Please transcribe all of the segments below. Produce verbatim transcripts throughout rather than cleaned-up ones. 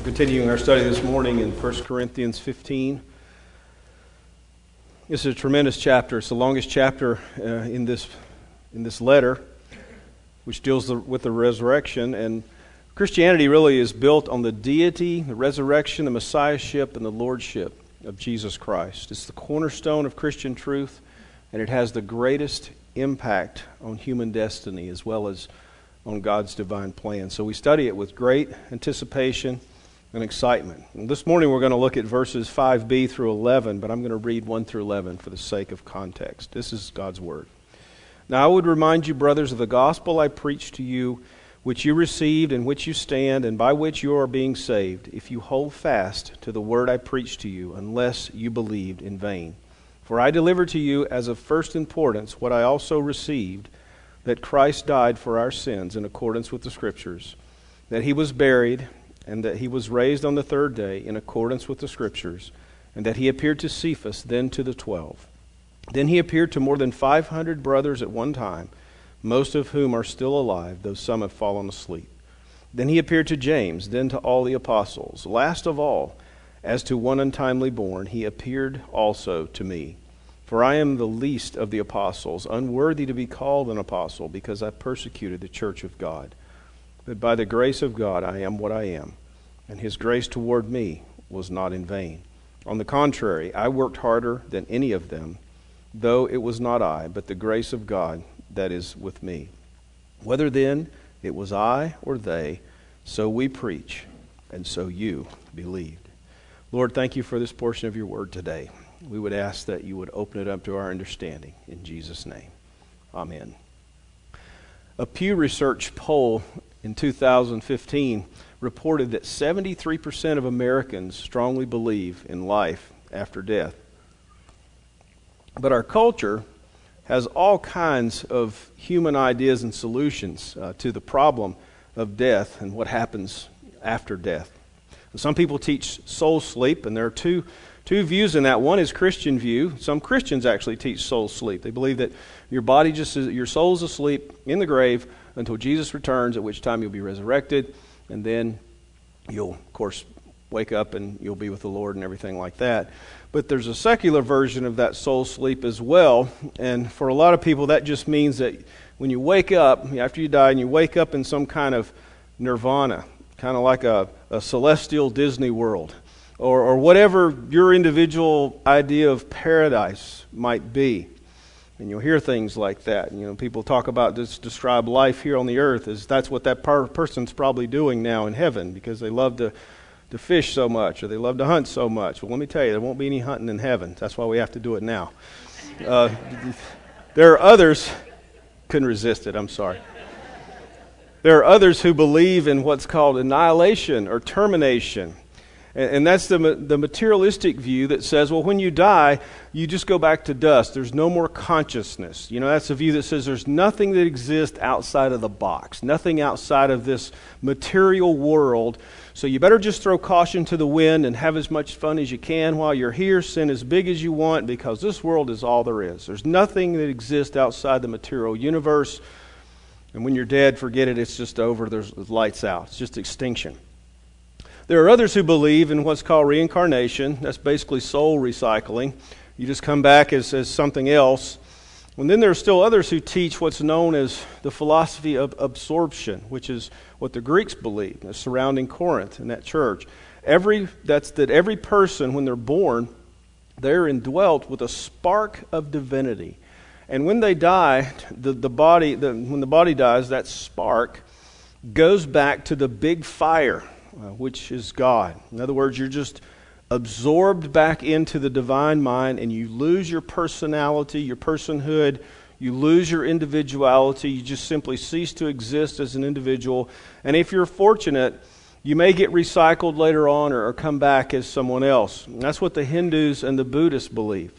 We're continuing our study this morning in First Corinthians fifteen. This is a tremendous chapter. It's the longest chapter uh, in this in this letter, which deals the, with the resurrection. And Christianity really is built on the deity, the resurrection, the messiahship, and the lordship of Jesus Christ. It's the cornerstone of Christian truth, and it has the greatest impact on human destiny as well as on God's divine plan. So we study it with great anticipation and excitement. And this morning we're going to look at verses five b through eleven, but I'm going to read one through eleven for the sake of context. This is God's Word. Now I would remind you, brothers, of the gospel I preached to you, which you received, in which you stand, and by which you are being saved, if you hold fast to the word I preached to you, unless you believed in vain. For I delivered to you as of first importance what I also received, that Christ died for our sins in accordance with the Scriptures, that he was buried, and that he was raised on the third day in accordance with the Scriptures, and that he appeared to Cephas, then to the twelve. Then he appeared to more than five hundred brothers at one time, most of whom are still alive, though some have fallen asleep. Then he appeared to James, then to all the apostles. Last of all, as to one untimely born, he appeared also to me. For I am the least of the apostles, unworthy to be called an apostle, because I persecuted the church of God. But by the grace of God I am what I am, and his grace toward me was not in vain. On the contrary, I worked harder than any of them, though it was not I, but the grace of God that is with me. Whether then it was I or they, so we preach, and so you believed. Lord, thank you for this portion of your word today. We would ask that you would open it up to our understanding. In Jesus' name, amen. A Pew Research poll in two thousand fifteen reported that seventy-three percent of Americans strongly believe in life after death. But our culture has all kinds of human ideas and solutions uh, to the problem of death and what happens after death. Some people teach soul sleep, and there are two two views in that. One is Christian view. Some Christians actually teach soul sleep. They believe that your body just is, your soul's asleep in the grave until Jesus returns, at which time you'll be resurrected, and then you'll, of course, wake up and you'll be with the Lord and everything like that. But there's a secular version of that soul sleep as well, and for a lot of people that just means that when you wake up, after you die, and you wake up in some kind of nirvana, kind of like a, a celestial Disney World, or, or whatever your individual idea of paradise might be. And you'll hear things like that. You know, people talk about this, describe life here on the earth as that's what that per- person's probably doing now in heaven, because they love to to fish so much, or they love to hunt so much. Well, let me tell you, there won't be any hunting in heaven. That's why we have to do it now. Uh, there are others, couldn't resist it, I'm sorry. There are others who believe in what's called annihilation or termination. And, and that's the, the materialistic view that says, well, when you die, you just go back to dust. There's no more consciousness. You know, that's the view that says there's nothing that exists outside of the box, nothing outside of this material world. So you better just throw caution to the wind and have as much fun as you can while you're here, sin as big as you want, because this world is all there is. There's nothing that exists outside the material universe. And when you're dead, forget it, it's just over, there's lights out. It's just extinction. There are others who believe in what's called reincarnation. That's basically soul recycling. You just come back as, as something else. And then there are still others who teach what's known as the philosophy of absorption, which is what the Greeks believed, surrounding Corinth and that church. Every that's that every person, when they're born, they're indwelt with a spark of divinity. And when they die, the, the body, the, when the body dies, that spark goes back to the big fire, uh, which is God. In other words, you're just absorbed back into the divine mind, and you lose your personality, your personhood, you lose your individuality, you just simply cease to exist as an individual. And if you're fortunate, you may get recycled later on or, or come back as someone else. And that's what the Hindus and the Buddhists believe.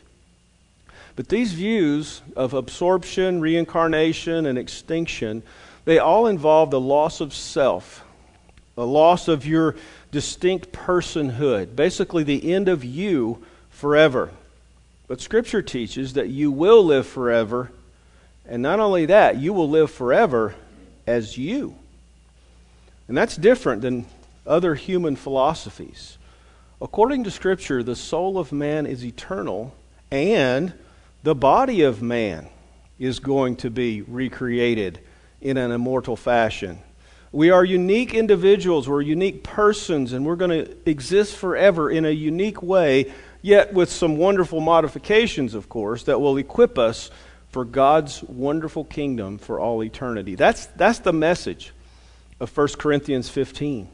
But these views of absorption, reincarnation, and extinction, they all involve the loss of self, the loss of your distinct personhood, basically the end of you forever. But Scripture teaches that you will live forever, and not only that, you will live forever as you. And that's different than other human philosophies. According to Scripture, the soul of man is eternal, and the body of man is going to be recreated in an immortal fashion. We are unique individuals, we're unique persons, and we're going to exist forever in a unique way, yet with some wonderful modifications, of course, that will equip us for God's wonderful kingdom for all eternity. That's, that's the message of First Corinthians fifteen.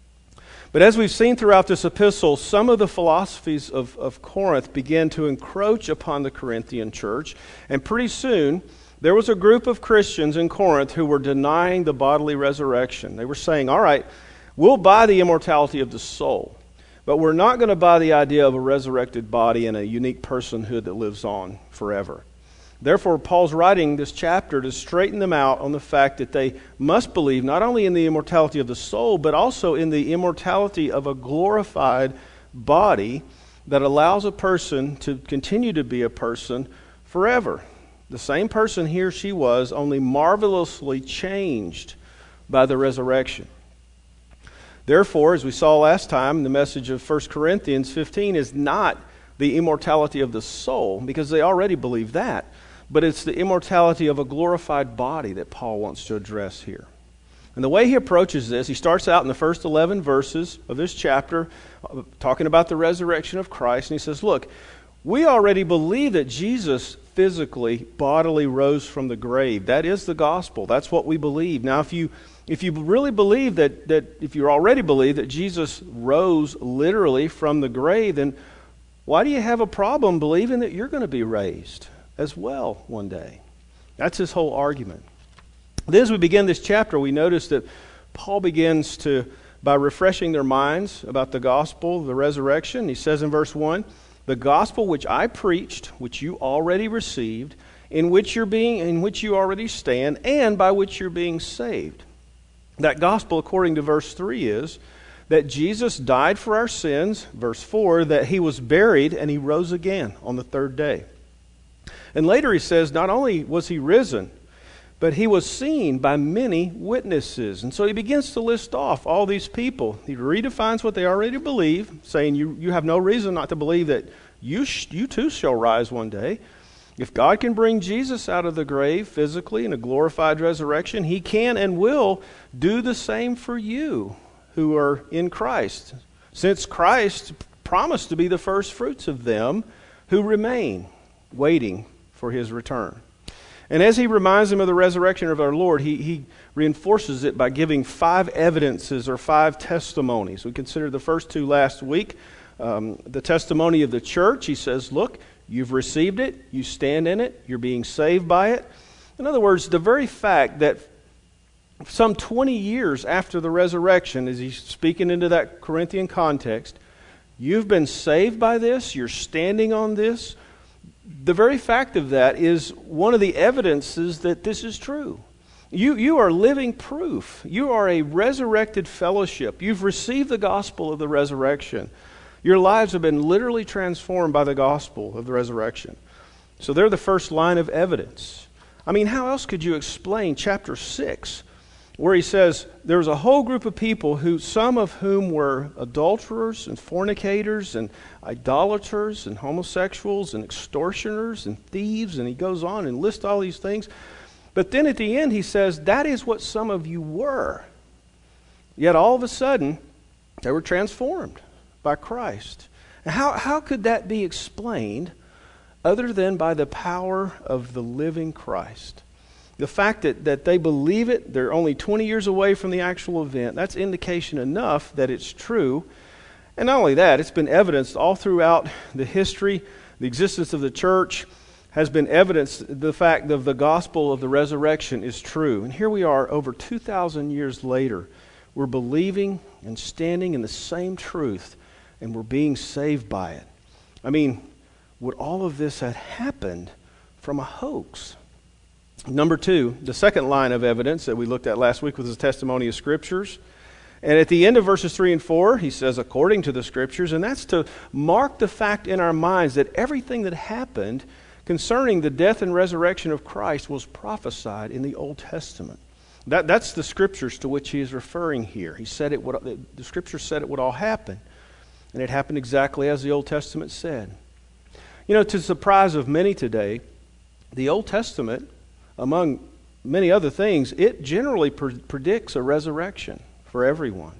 But as we've seen throughout this epistle, some of the philosophies of, of Corinth began to encroach upon the Corinthian church, and pretty soon there was a group of Christians in Corinth who were denying the bodily resurrection. They were saying, all right, we'll buy the immortality of the soul, but we're not going to buy the idea of a resurrected body and a unique personhood that lives on forever. Therefore, Paul's writing this chapter to straighten them out on the fact that they must believe not only in the immortality of the soul, but also in the immortality of a glorified body that allows a person to continue to be a person forever. The same person he or she was, only marvelously changed by the resurrection. Therefore, as we saw last time, the message of First Corinthians fifteen is not the immortality of the soul, because they already believe that. But it's the immortality of a glorified body that Paul wants to address here. And the way he approaches this, he starts out in the first eleven verses of this chapter, uh, talking about the resurrection of Christ. And he says, look, we already believe that Jesus physically, bodily rose from the grave. That is the gospel. That's what we believe. Now, if you if you really believe that, that if you already believe that Jesus rose literally from the grave, then why do you have a problem believing that you're going to be raised as well one day? That's his whole argument. Then as we begin this chapter, we notice that Paul begins to, by refreshing their minds about the gospel, the resurrection. He says in verse one, the gospel which I preached, which you already received, in which you're being, in which you already stand, and by which you're being saved. That gospel, according to verse three, is that Jesus died for our sins, verse four, that he was buried and he rose again on the third day. And later he says, not only was he risen, but he was seen by many witnesses. And so he begins to list off all these people. He redefines what they already believe, saying you, you have no reason not to believe that you, sh- you too shall rise one day. If God can bring Jesus out of the grave physically in a glorified resurrection, he can and will do the same for you who are in Christ, since Christ promised to be the first fruits of them who remain, waiting for his return. And as he reminds them of the resurrection of our Lord, he, he reinforces it by giving five evidences or five testimonies. We considered the first two last week. Um, the testimony of the church, he says, look, you've received it, you stand in it, you're being saved by it. In other words, the very fact that some twenty years after the resurrection, as he's speaking into that Corinthian context, you've been saved by this, you're standing on this. The very fact of that is one of the evidences that this is true. You, you are living proof. You are a resurrected fellowship. You've received the gospel of the resurrection. Your lives have been literally transformed by the gospel of the resurrection. So they're the first line of evidence. I mean, how else could you explain chapter six, where he says there was a whole group of people who, some of whom were adulterers and fornicators and idolaters and homosexuals and extortioners and thieves, and he goes on and lists all these things. But then at the end he says, that is what some of you were. Yet all of a sudden, they were transformed by Christ. And how, how could that be explained other than by the power of the living Christ? The fact that, that they believe it, they're only twenty years away from the actual event, that's indication enough that it's true. And not only that, it's been evidenced all throughout the history, the existence of the church has been evidenced, the fact of the gospel of the resurrection is true. And here we are over two thousand years later. We're believing and standing in the same truth, and we're being saved by it. I mean, would all of this have happened from a hoax? Number two, the second line of evidence that we looked at last week was the testimony of Scriptures. And at the end of verses three and four, he says, according to the Scriptures, and that's to mark the fact in our minds that everything that happened concerning the death and resurrection of Christ was prophesied in the Old Testament. That, that's the Scriptures to which he is referring here. He said it would, the Scripture said it would all happen. And it happened exactly as the Old Testament said. You know, to the surprise of many today, the Old Testament, among many other things, it generally pre- predicts a resurrection for everyone.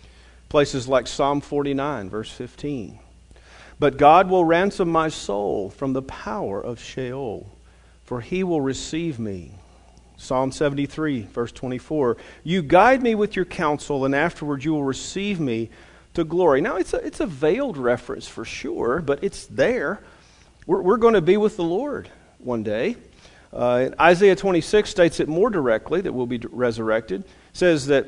Places like Psalm forty-nine, verse fifteen. But God will ransom my soul from the power of Sheol, for he will receive me. Psalm seventy-three, verse twenty-four. You guide me with your counsel, and afterward you will receive me to glory. Now, it's a, it's a veiled reference for sure, but it's there. We're, we're going to be with the Lord one day. Uh, Isaiah twenty-six states it more directly, that we'll be resurrected. It says that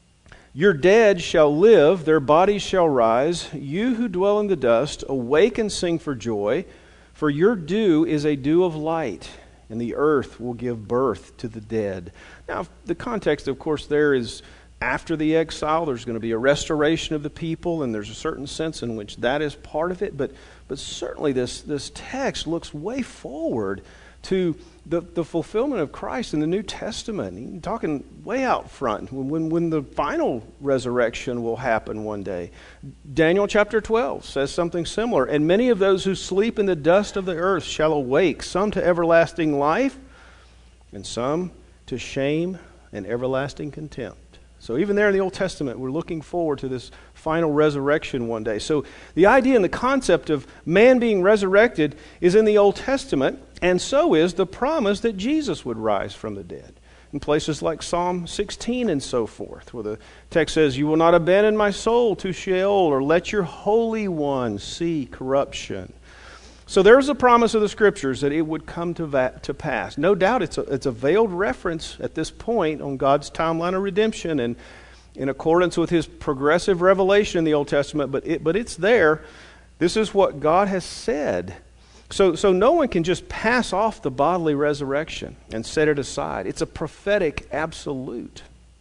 your dead shall live, their bodies shall rise. You who dwell in the dust, awake and sing for joy, for your dew is a dew of light, and the earth will give birth to the dead. Now, the context, of course, there is after the exile, there's going to be a restoration of the people, and there's a certain sense in which that is part of it. But but certainly this, this text looks way forward to the, the fulfillment of Christ in the New Testament. You're talking way out front, when, when, when the final resurrection will happen one day. Daniel chapter twelve says something similar. And many of those who sleep in the dust of the earth shall awake, some to everlasting life, and some to shame and everlasting contempt. So even there in the Old Testament, we're looking forward to this final resurrection one day. So the idea and the concept of man being resurrected is in the Old Testament, and so is the promise that Jesus would rise from the dead. In places like Psalm sixteen and so forth, where the text says, you will not abandon my soul to Sheol, or let your Holy One see corruption. So there's a promise of the Scriptures that it would come to va- to pass. No doubt it's a, it's a veiled reference at this point on God's timeline of redemption and in accordance with His progressive revelation in the Old Testament, but it, but it's there. This is what God has said. So, so no one can just pass off the bodily resurrection and set it aside. It's a prophetic absolute.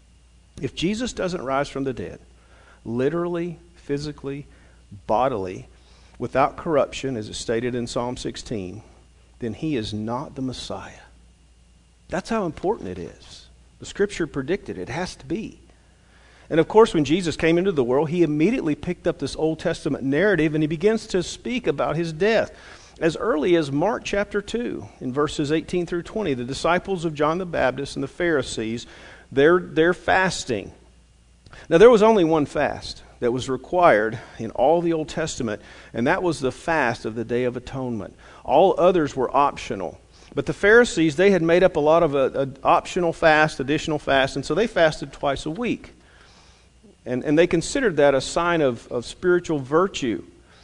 If Jesus doesn't rise from the dead, literally, physically, bodily, without corruption, as is stated in Psalm sixteen, then He is not the Messiah. That's how important it is. The Scripture predicted it. It has to be. And of course, when Jesus came into the world, He immediately picked up this Old Testament narrative and He begins to speak about His death. As early as Mark chapter two, in verses eighteen through twenty, the disciples of John the Baptist and the Pharisees, they're, they're fasting. Now, there was only one fast that was required in all the Old Testament, and that was the fast of the Day of Atonement. All others were optional. But the Pharisees, they had made up a lot of a, a optional fast, additional fast, and so they fasted twice a week. And, and they considered that a sign of, of spiritual virtue.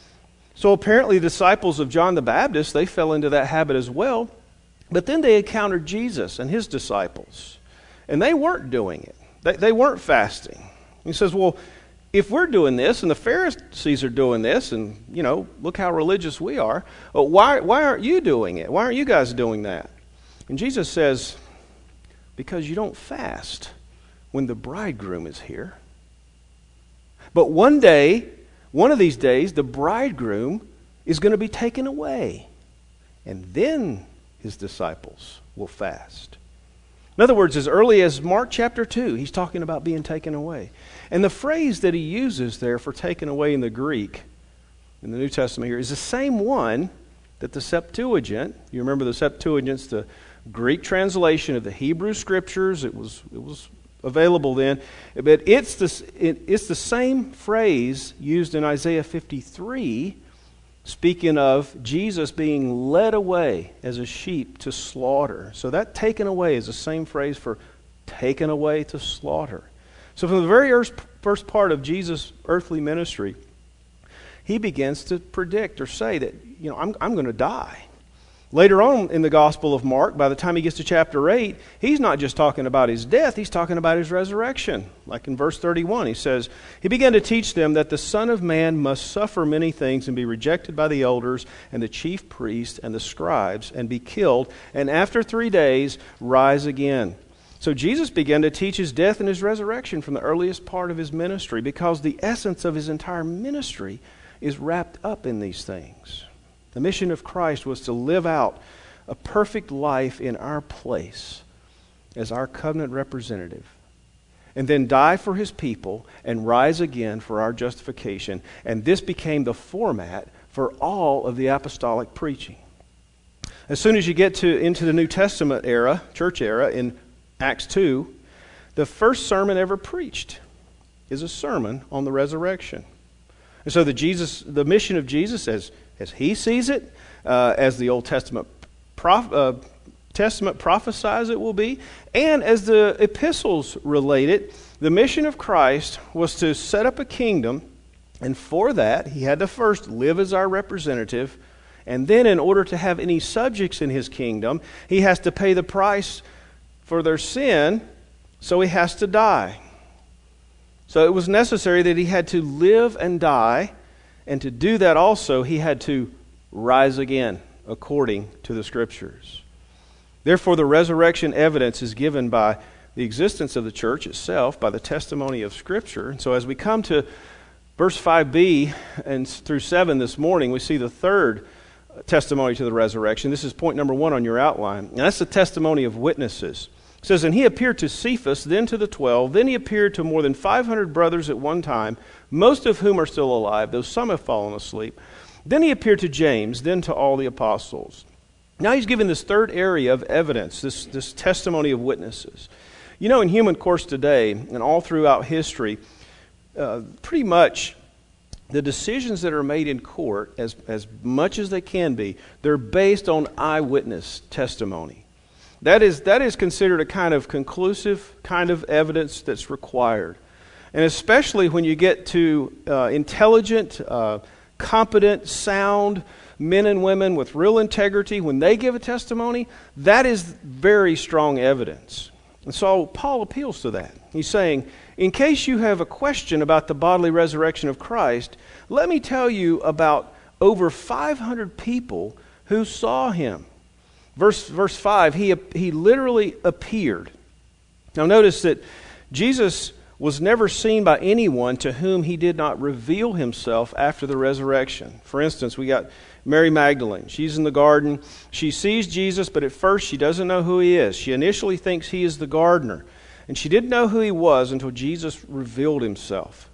So apparently the disciples of John the Baptist, they fell into that habit as well. But then they encountered Jesus and His disciples, and they weren't doing it. They, they weren't fasting. He says, well, if we're doing this and the Pharisees are doing this, and, you know, look how religious we are, well, why, why aren't you doing it? Why aren't you guys doing that? And Jesus says, because you don't fast when the bridegroom is here. But one day, one of these days, the bridegroom is going to be taken away. And then His disciples will fast. In other words, as early as Mark chapter two, He's talking about being taken away. And the phrase that He uses there for taken away in the Greek, in the New Testament here, is the same one that the Septuagint, you remember the Septuagint's the Greek translation of the Hebrew Scriptures, it was it was available then, but it's the, it, it's the same phrase used in Isaiah fifty-three, speaking of Jesus being led away as a sheep to slaughter. So that taken away is the same phrase for taken away to slaughter. So from the very first part of Jesus' earthly ministry, He begins to predict or say that, you know, I'm, I'm going to die. Later on in the Gospel of Mark, by the time he gets to chapter eight, He's not just talking about His death, He's talking about His resurrection. Like in verse thirty-one, He says, He began to teach them that the Son of Man must suffer many things and be rejected by the elders and the chief priests and the scribes and be killed, and after three days rise again. So Jesus began to teach His death and His resurrection from the earliest part of His ministry, because the essence of His entire ministry is wrapped up in these things. The mission of Christ was to live out a perfect life in our place as our covenant representative, and then die for his people and rise again for our justification. And this became the format for all of the apostolic preaching. As soon as you get to into the New Testament era, church era, in Acts two, the first sermon ever preached is a sermon on the resurrection. And so the Jesus, the mission of Jesus, as as he sees it, uh, as the Old Testament prof, uh, Testament prophesies it will be, and as the epistles relate it, the mission of Christ was to set up a kingdom, and for that he had to first live as our representative, and then in order to have any subjects in his kingdom, he has to pay the price for their sin, so he has to die. So it was necessary that he had to live and die, and to do that also he had to rise again according to the Scriptures. Therefore, the resurrection evidence is given by the existence of the church itself, by the testimony of Scripture. And so as we come to verse five b and through seven this morning, we see the third testimony to the resurrection. This is point number one on your outline. And that's the testimony of witnesses. It says, "And he appeared to Cephas, then to the twelve. Then he appeared to more than five hundred brothers at one time, most of whom are still alive, though some have fallen asleep. Then he appeared to James, then to all the apostles." Now he's given this third area of evidence, this, this testimony of witnesses. You know, in human course today, and all throughout history, uh, pretty much the decisions that are made in court, as, as much as they can be, they're based on eyewitness testimony. That is, that is considered a kind of conclusive kind of evidence that's required. And especially when you get to uh, intelligent, uh, competent, sound men and women with real integrity, when they give a testimony, that is very strong evidence. And so Paul appeals to that. He's saying, in case you have a question about the bodily resurrection of Christ, let me tell you about over five hundred people who saw him. Verse, verse five, he, he literally appeared. Now notice that Jesus was never seen by anyone to whom he did not reveal himself after the resurrection. For instance, we got Mary Magdalene. She's in the garden. She sees Jesus, but at first she doesn't know who he is. She initially thinks he is the gardener. And she didn't know who he was until Jesus revealed himself.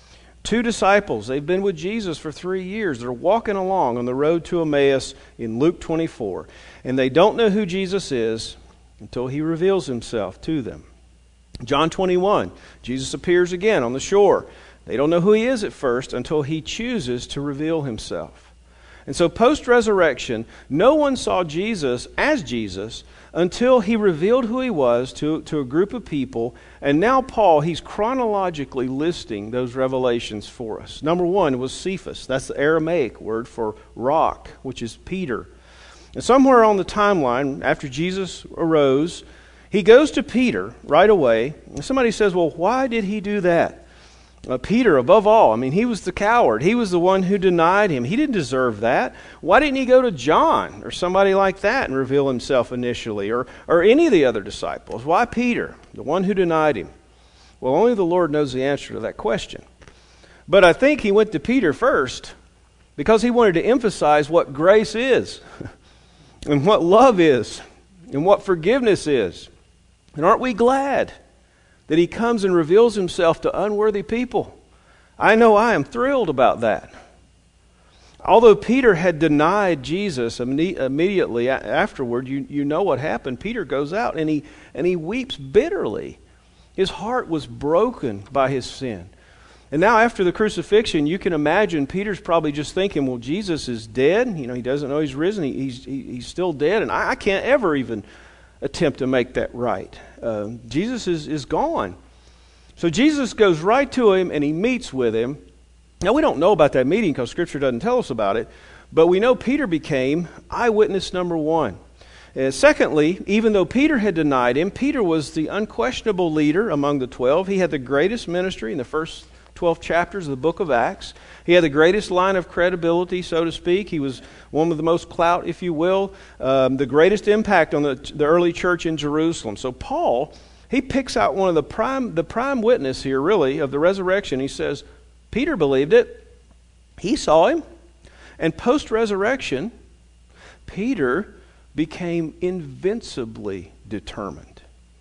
Two disciples, they've been with Jesus for three years. They're walking along on the road to Emmaus in Luke twenty-four. And they don't know who Jesus is until he reveals himself to them. John twenty-one, Jesus appears again on the shore. They don't know who he is at first until he chooses to reveal himself. And so post-resurrection, no one saw Jesus as Jesus until he revealed who he was to, to a group of people. And now Paul, he's chronologically listing those revelations for us. Number one was Cephas. That's the Aramaic word for rock, which is Peter. And somewhere on the timeline, after Jesus arose, he goes to Peter right away. And somebody says, well, why did he do that? Uh, Peter, above all, I mean, he was the coward. He was the one who denied him. He didn't deserve that. Why didn't he go to John or somebody like that and reveal himself initially? Or, or any of the other disciples? Why Peter, the one who denied him? Well, only the Lord knows the answer to that question. But I think he went to Peter first because he wanted to emphasize what grace is and what love is and what forgiveness is. And aren't we glad that he comes and reveals himself to unworthy people? I know I am thrilled about that. Although Peter had denied Jesus immediately afterward, you, you know what happened. Peter goes out and he, and he weeps bitterly. His heart was broken by his sin. And now after the crucifixion, you can imagine Peter's probably just thinking, well, Jesus is dead. You know, he doesn't know he's risen. He, he's, he, he's still dead. And I, I can't ever even attempt to make that right. Uh, Jesus is, is gone. So Jesus goes right to him and he meets with him. Now we don't know about that meeting because Scripture doesn't tell us about it, but we know Peter became eyewitness number one. Uh, secondly, even though Peter had denied him, Peter was the unquestionable leader among the twelve. He had the greatest ministry in the first twelve chapters of the book of Acts. He had the greatest line of credibility, so to speak. He was one with the most clout, if you will, um, the greatest impact on the, the early church in Jerusalem. So Paul, he picks out one of the prime, the prime witness here, really, of the resurrection. He says, Peter believed it. He saw him. And post-resurrection, Peter became invincibly determined.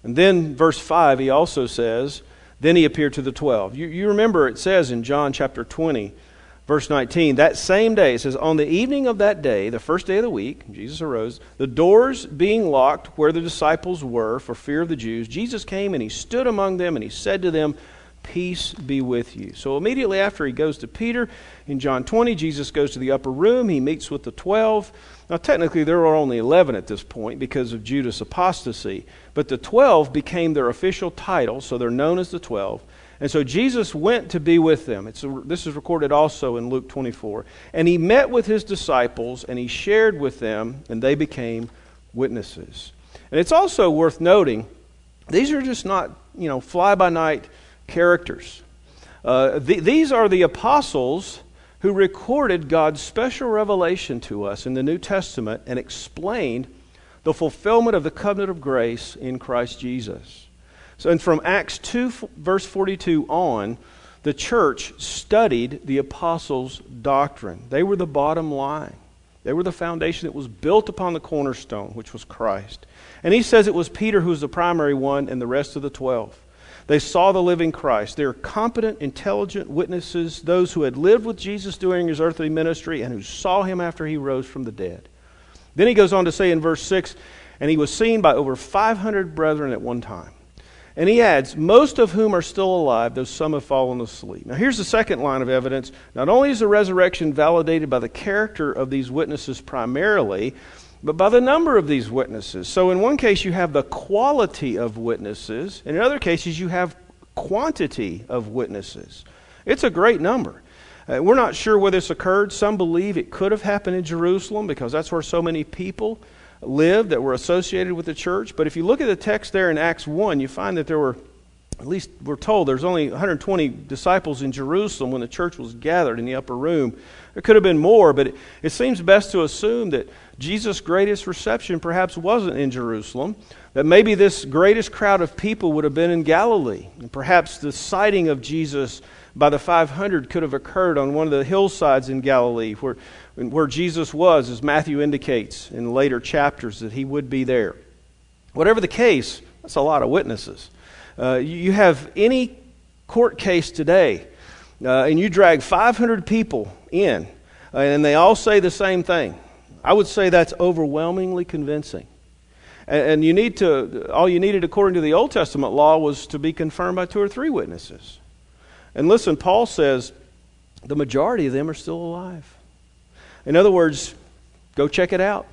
And then verse five, he also says, then he appeared to the twelve. You, you remember it says in John chapter twenty, verse nineteen, that same day, it says, on the evening of that day, the first day of the week, Jesus arose, the doors being locked where the disciples were for fear of the Jews, Jesus came and he stood among them and he said to them, peace be with you. So immediately after he goes to Peter, in John twenty, Jesus goes to the upper room. He meets with the twelve. Now technically there are only eleven at this point because of Judas' apostasy. But the twelve became their official title, so they're known as the twelve. And so Jesus went to be with them. It's a, this is recorded also in Luke twenty-four. And he met with his disciples and he shared with them and they became witnesses. And it's also worth noting, these are just not, you know, fly-by-night characters. Uh, th- these are the apostles who recorded God's special revelation to us in the New Testament and explained the fulfillment of the covenant of grace in Christ Jesus. So, and from Acts two, verse forty-two on, the church studied the apostles' doctrine. They were the bottom line. They were the foundation that was built upon the cornerstone, which was Christ. And he says it was Peter who was the primary one and the rest of the twelve. They saw the living Christ. They are competent, intelligent witnesses, those who had lived with Jesus during his earthly ministry and who saw him after he rose from the dead. Then he goes on to say in verse six, and he was seen by over five hundred brethren at one time. And he adds, most of whom are still alive, though some have fallen asleep. Now here's the second line of evidence. Not only is the resurrection validated by the character of these witnesses primarily, but by the number of these witnesses. So in one case you have the quality of witnesses, and in other cases you have quantity of witnesses. It's a great number. Uh, we're not sure where this occurred. Some believe it could have happened in Jerusalem because that's where so many people lived that were associated with the church. But if you look at the text there in Acts one, you find that there were, at least we're told, there's only one hundred twenty disciples in Jerusalem when the church was gathered in the upper room. There could have been more, but it, it seems best to assume that Jesus' greatest reception perhaps wasn't in Jerusalem, that maybe this greatest crowd of people would have been in Galilee. And perhaps the sighting of Jesus by the five hundred could have occurred on one of the hillsides in Galilee where, where Jesus was, as Matthew indicates in later chapters that he would be there. Whatever the case, that's a lot of witnesses. Uh, you have any court case today, uh, and you drag five hundred people in, uh, and they all say the same thing. I would say that's overwhelmingly convincing. And, and you need to, all you needed according to the Old Testament law was to be confirmed by two or three witnesses. And listen, Paul says the majority of them are still alive. In other words, go check it out.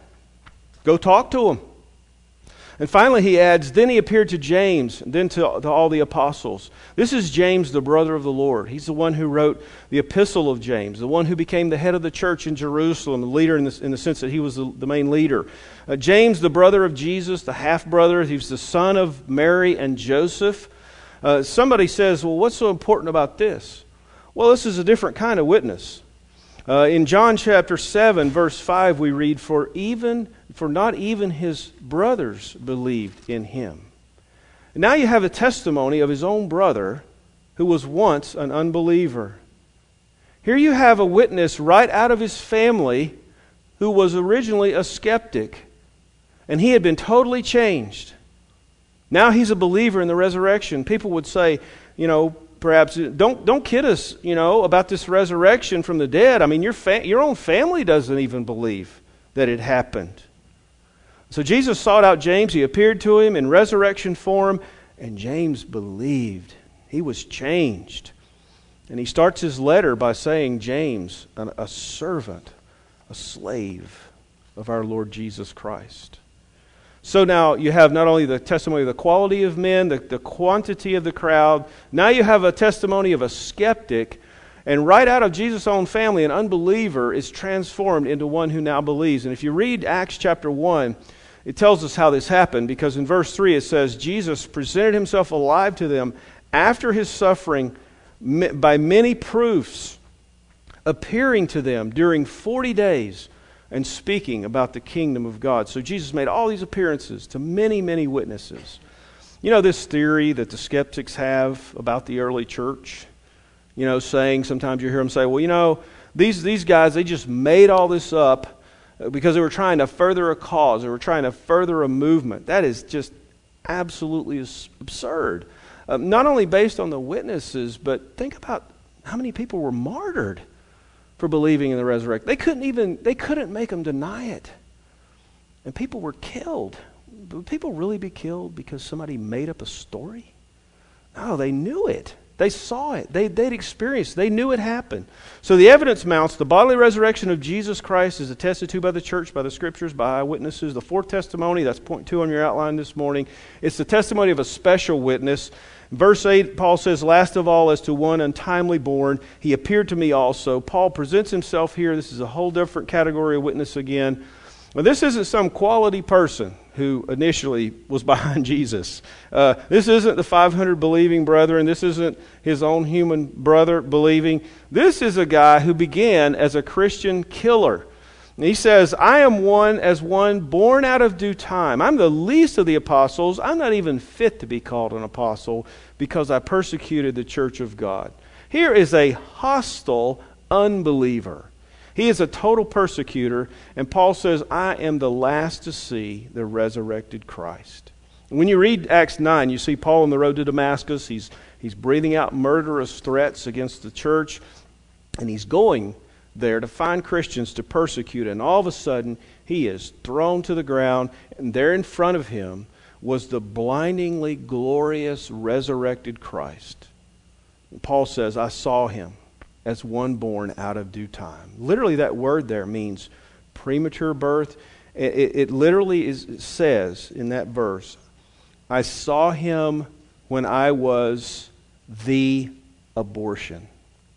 Go talk to them. And finally he adds, then he appeared to James, and then to, to all the apostles. This is James, the brother of the Lord. He's the one who wrote the epistle of James, the one who became the head of the church in Jerusalem, the leader in the, in the sense that he was the, the main leader. Uh, James, the brother of Jesus, the half-brother. He was the son of Mary and Joseph. Uh, somebody says, well, what's so important about this? Well, this is a different kind of witness. Uh, in John chapter seven, verse five, we read, For even for not even his brothers believed in him. And now you have a testimony of his own brother who was once an unbeliever. Here you have a witness right out of his family who was originally a skeptic. And he had been totally changed. Now he's a believer in the resurrection. People would say, you know, perhaps, don't don't kid us, you know, about this resurrection from the dead. I mean, your fa- your own family doesn't even believe that it happened. So Jesus sought out James. He appeared to him in resurrection form, and James believed. He was changed. And he starts his letter by saying, James, a servant, a slave of our Lord Jesus Christ. So now you have not only the testimony of the quality of men, the, the quantity of the crowd. Now you have a testimony of a skeptic. And right out of Jesus' own family, an unbeliever is transformed into one who now believes. And if you read Acts chapter one, it tells us how this happened. Because in verse three it says, Jesus presented himself alive to them after his suffering by many proofs, appearing to them during forty days and speaking about the kingdom of God. So Jesus made all these appearances to many, many witnesses. You know this theory that the skeptics have about the early church? You know, saying, sometimes you hear them say, well, you know, these, these guys, they just made all this up because they were trying to further a cause. They were trying to further a movement. That is just absolutely absurd. Um, not only based on the witnesses, but think about how many people were martyred for believing in the resurrection. They couldn't even, they couldn't make them deny it. And people were killed. Would people really be killed because somebody made up a story? No, they knew it. They saw it. They, they'd experienced it. They knew it happened. So the evidence mounts. The bodily resurrection of Jesus Christ is attested to by the church, by the Scriptures, by eyewitnesses. The fourth testimony, that's point two on your outline this morning, it's the testimony of a special witness. Verse eight, Paul says, last of all, as to one untimely born, he appeared to me also. Paul presents himself here. This is a whole different category of witness again. Well, this isn't some quality person who initially was behind Jesus. Uh, this isn't the five hundred believing brethren. This isn't his own human brother believing. This is a guy who began as a Christian killer. And he says, I am one as one born out of due time. I'm the least of the apostles. I'm not even fit to be called an apostle because I persecuted the church of God. Here is a hostile unbeliever. He is a total persecutor, and Paul says, I am the last to see the resurrected Christ. When you read Acts nine, you see Paul on the road to Damascus. He's, he's breathing out murderous threats against the church, and he's going there to find Christians to persecute, and all of a sudden, he is thrown to the ground, and there in front of him was the blindingly glorious resurrected Christ. And Paul says, I saw him as one born out of due time. Literally, that word there means premature birth. It, it, it literally is, it says in that verse, I saw him when I was the abortion.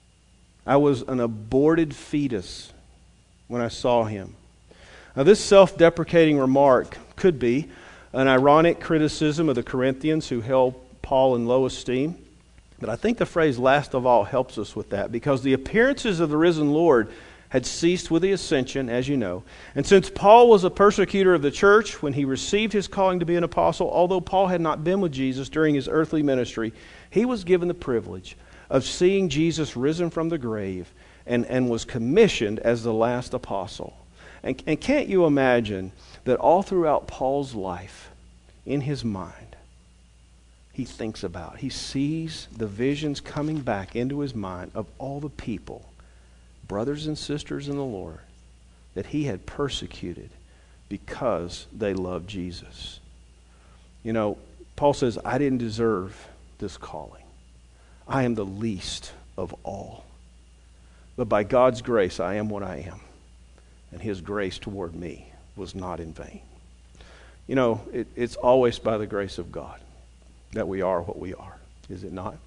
I was an aborted fetus when I saw him. Now, this self-deprecating remark could be an ironic criticism of the Corinthians who held Paul in low esteem. But I think the phrase last of all helps us with that, because the appearances of the risen Lord had ceased with the ascension, as you know. And since Paul was a persecutor of the church when he received his calling to be an apostle, although Paul had not been with Jesus during his earthly ministry, he was given the privilege of seeing Jesus risen from the grave and, and was commissioned as the last apostle. And, and can't you imagine that all throughout Paul's life, in his mind, he thinks about, he sees the visions coming back into his mind of all the people, brothers and sisters in the Lord, that he had persecuted because they loved Jesus. You know, Paul says, I didn't deserve this calling. I am the least of all. But by God's grace, I am what I am. And his grace toward me was not in vain. You know, it, it's always by the grace of God that we are what we are, is it not?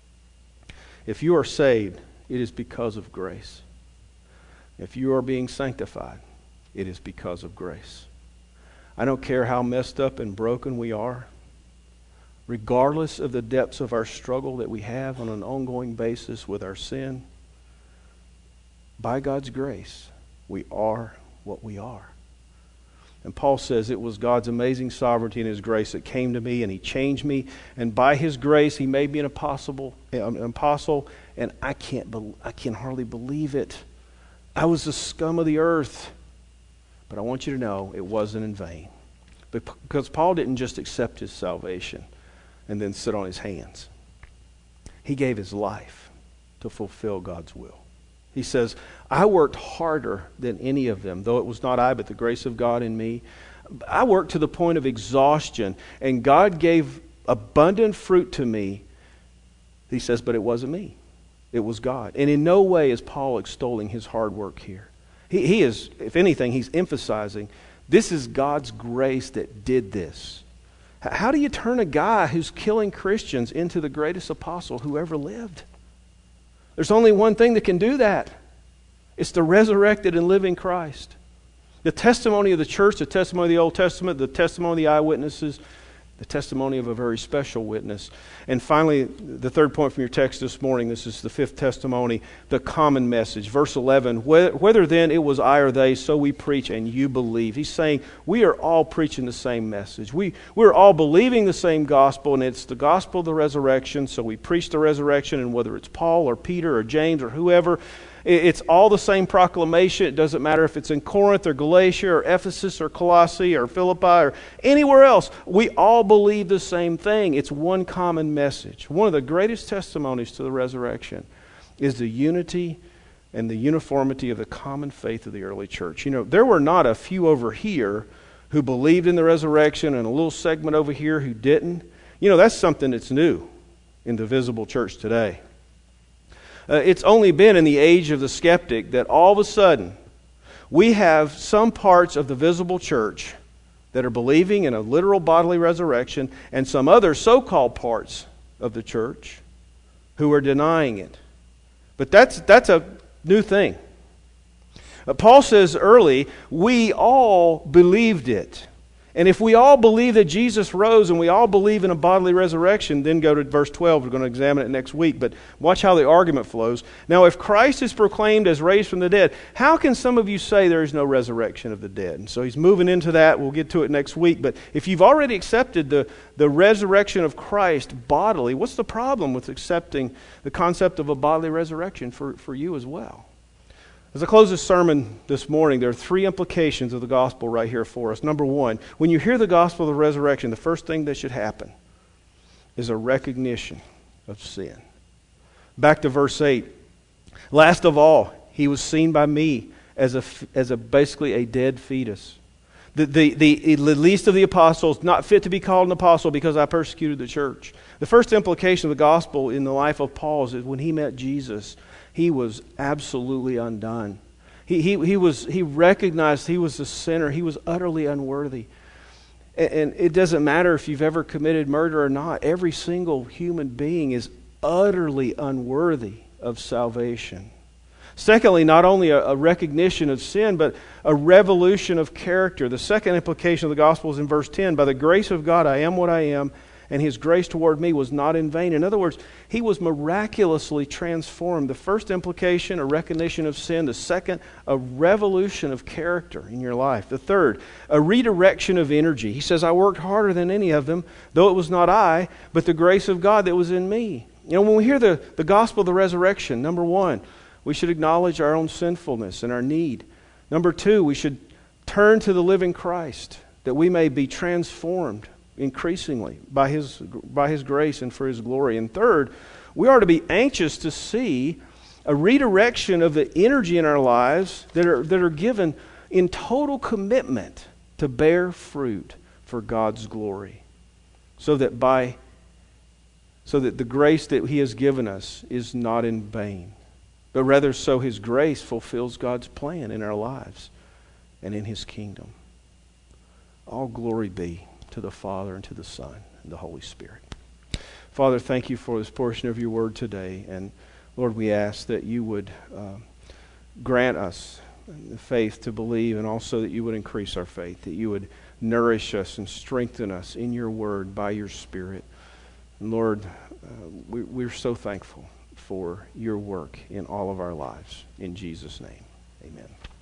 If you are saved, it is because of grace. If you are being sanctified, it is because of grace. I don't care how messed up and broken we are, regardless of the depths of our struggle that we have on an ongoing basis with our sin, by God's grace, we are what we are. And Paul says it was God's amazing sovereignty and his grace that came to me, and he changed me. And by his grace, he made me an apostle, an apostle, and I can't, be, I can hardly believe it. I was the scum of the earth. But I want you to know it wasn't in vain. Because Paul didn't just accept his salvation and then sit on his hands. He gave his life to fulfill God's will. He says, I worked harder than any of them, though it was not I, but the grace of God in me. I worked to the point of exhaustion, and God gave abundant fruit to me. He says, but it wasn't me. It was God. And in no way is Paul extolling his hard work here. He, he is, if anything, he's emphasizing, this is God's grace that did this. How do you turn a guy who's killing Christians into the greatest apostle who ever lived? There's only one thing that can do that. It's the resurrected and living Christ. The testimony of the church, the testimony of the Old Testament, the testimony of the eyewitnesses, the testimony of a very special witness. And finally, the third point from your text this morning, this is the fifth testimony, the common message. Verse eleven, whether then it was I or they, so we preach and you believe. He's saying we are all preaching the same message. We, we're all believing the same gospel, and it's the gospel of the resurrection, so we preach the resurrection, and whether it's Paul or Peter or James or whoever, It's all the same proclamation. It doesn't matter if it's in Corinth or Galatia or Ephesus or Colossae or Philippi or anywhere else. We all believe the same thing. It's one common message. One of the greatest testimonies to the resurrection is the unity and the uniformity of the common faith of the early church. You know, there were not a few over here who believed in the resurrection and a little segment over here who didn't. You know, that's something that's new in the visible church today. Uh, it's only been in the age of the skeptic that all of a sudden we have some parts of the visible church that are believing in a literal bodily resurrection and some other so-called parts of the church who are denying it. But that's that's a new thing. Uh, Paul says early, we all believed it. And if we all believe that Jesus rose and we all believe in a bodily resurrection, then go to verse twelve. We're going to examine it next week. But watch how the argument flows. Now, if Christ is proclaimed as raised from the dead, how can some of you say there is no resurrection of the dead? And so he's moving into that. We'll get to it next week. But if you've already accepted the, the resurrection of Christ bodily, what's the problem with accepting the concept of a bodily resurrection for, for you as well? As I close this sermon this morning, there are three implications of the gospel right here for us. Number one, when you hear the gospel of the resurrection, the first thing that should happen is a recognition of sin. Back to verse eight. Last of all, he was seen by me as a, as a basically a dead fetus. The, the, the, the least of the apostles, not fit to be called an apostle because I persecuted the church. The first implication of the gospel in the life of Paul is when he met Jesus, he was absolutely undone. He, he, he, was, he recognized he was a sinner. He was utterly unworthy. And, and it doesn't matter if you've ever committed murder or not. Every single human being is utterly unworthy of salvation. Secondly, not only a, a recognition of sin, but a revolution of character. The second implication of the gospel is in verse ten. By the grace of God, I am what I am, and His grace toward me was not in vain. In other words, he was miraculously transformed. The first implication, a recognition of sin. The second, a revolution of character in your life. The third, a redirection of energy. He says, I worked harder than any of them, though it was not I, but the grace of God that was in me. You know, when we hear the, the gospel of the resurrection, number one, we should acknowledge our own sinfulness and our need. Number two, we should turn to the living Christ, that we may be transformed increasingly by His, by His grace and for His glory. And third, we are to be anxious to see a redirection of the energy in our lives that are, that are given in total commitment to bear fruit for God's glory, so that by so that the grace that He has given us is not in vain, but rather so His grace fulfills God's plan in our lives and in His kingdom. All glory be to the Father and to the Son and the Holy Spirit. Father, thank You for this portion of Your word today. And Lord, we ask that You would uh, grant us the faith to believe, and also that You would increase our faith, that You would nourish us and strengthen us in Your word by Your Spirit. And Lord, uh, we, we're so thankful for Your work in all of our lives. In Jesus' name, amen.